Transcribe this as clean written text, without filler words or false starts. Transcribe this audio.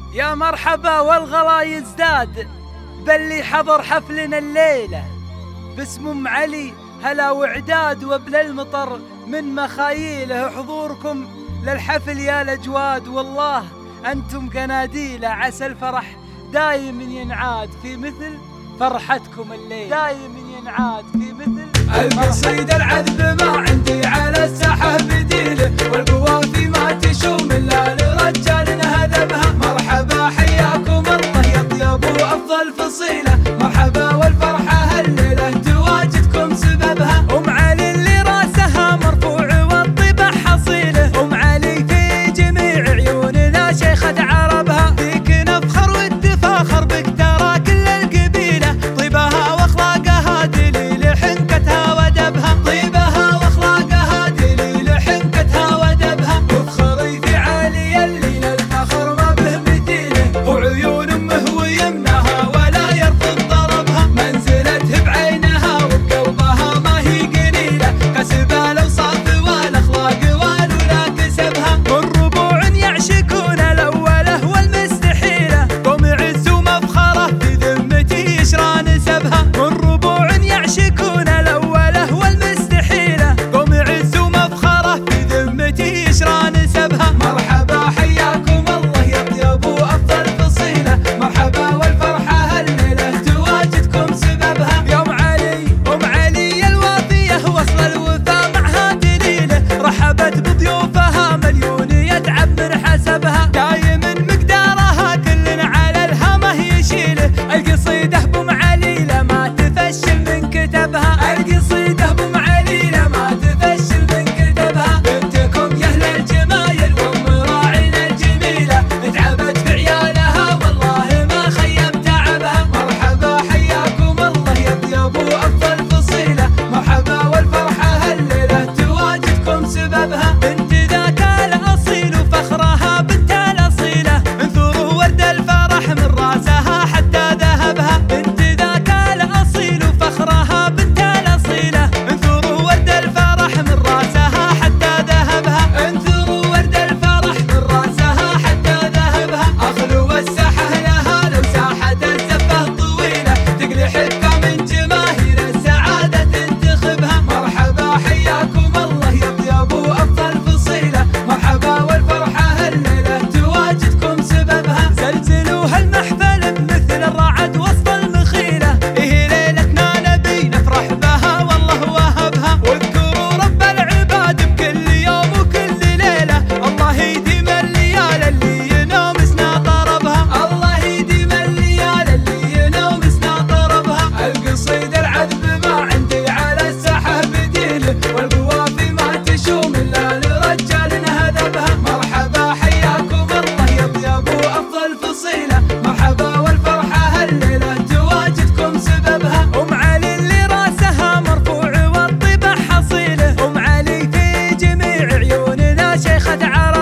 يا مرحبا والغلا يزداد باللي حضر حفلنا الليلة باسم ام علي هلا وعداد وابن المطر من مخايله. حضوركم للحفل يا الأجواد والله أنتم قناديله، عسى الفرح دايم ينعاد في مثل فرحتكم الليل، دايم ينعاد في مثل القصيدة العذب ما عندي على الساحة بديله، والقوافي ما تشوم إلا لرجال هذبها. مرحبا حياكم الله يا طيب وأفضل فصيلة، مرحبا والفرحة هالليلة تواجدكم سببها. أم علي اللي راسها مرفوع والطيبة حصيله، أم علي في جميع عيوننا شيخة عربها، فيك نفخر والتفاخر بك ترى كل القبيلة، طيبها واخلاقها دليل حنكتها ودبها، طيبها واخلاقها دليل حنكتها ودبها. وفخري في علي اللي للفخر ما به مثيله، وعيون امه ويمنها ولا يرفض ضربها، منزلته بعينها وبقلبها ما هي قليله، كسبها الاوصاف والاخلاق والولا كسبها. من ربوع يعشقون الاوله والمستحيله، قوم عز ومفخره في ذمتي يشرى نسبها، من ربوع يعشقون الاوله والمستحيله، قوم عز ومفخره في ذمتي يشرى نسبها. مرحبا حياكم الله يا طيب وافضل فصيله، مرحبا والفرحه هالليله تواجدكم سببها. يا ام علي الوافيه وصل الوفا معها دليله، رحبت بضيوفها مليون يتعب من حسبها، دايم مقدارها كل على الهمه يشيله، القصيده بام علي ما تفشل من كتبها، القصيده بام علي ما تفشل من كتبها. بنتكم يا اهل الجمايل وام راعينا الجميله، تعبت في عيالها والله ما خيب تعبها. مرحبا حياكم الله يا طيب وافضل فصيله، مرحبا والفرحه هالليله تواجدكم سببها. بنت ذاك الاصيل وفخرها بنت الاصيله، انثروا ورد الفرح من راسها حتى ذهبها، بنت ذاك الاصيل وفخرها بنت الاصيله، انثروا ورد الفرح من راسها حتى ذهبها، انثروا ورد الفرح من راسها حتى ذهبها. اخلو الساحه لها لو ساحه الزفه طويله، تقلي حكه من جماهير السعاده تنتخبها. مرحبا حياكم الله يا طيب وافضل فصيله، مرحبا والفرحه هالليله تواجدكم سببها. زلزلوا هالمحفل بمثل الرعد وسط المخيله، إيه ليلتنا نبي نفرح بها والله وهبها، واذكروا رب العباد بكل يوم وكل ليله، الله يديم الليالي اللي ينومسنا طربها، الله يديم الليالي اللي ينومسنا طربها. القصيدة العذب ما عندي على الساحة بديله، والقوافي ما تشوم إلا لرجال هذبها. مرحبا حياكم الله يا طيب وأفضل فصيلة، مرحبا والفرحة هالليلة تواجدكم سببها. أم علي اللي راسها مرفوع والطيبة حصيله، أم علي في جميع عيوننا شيخة عرب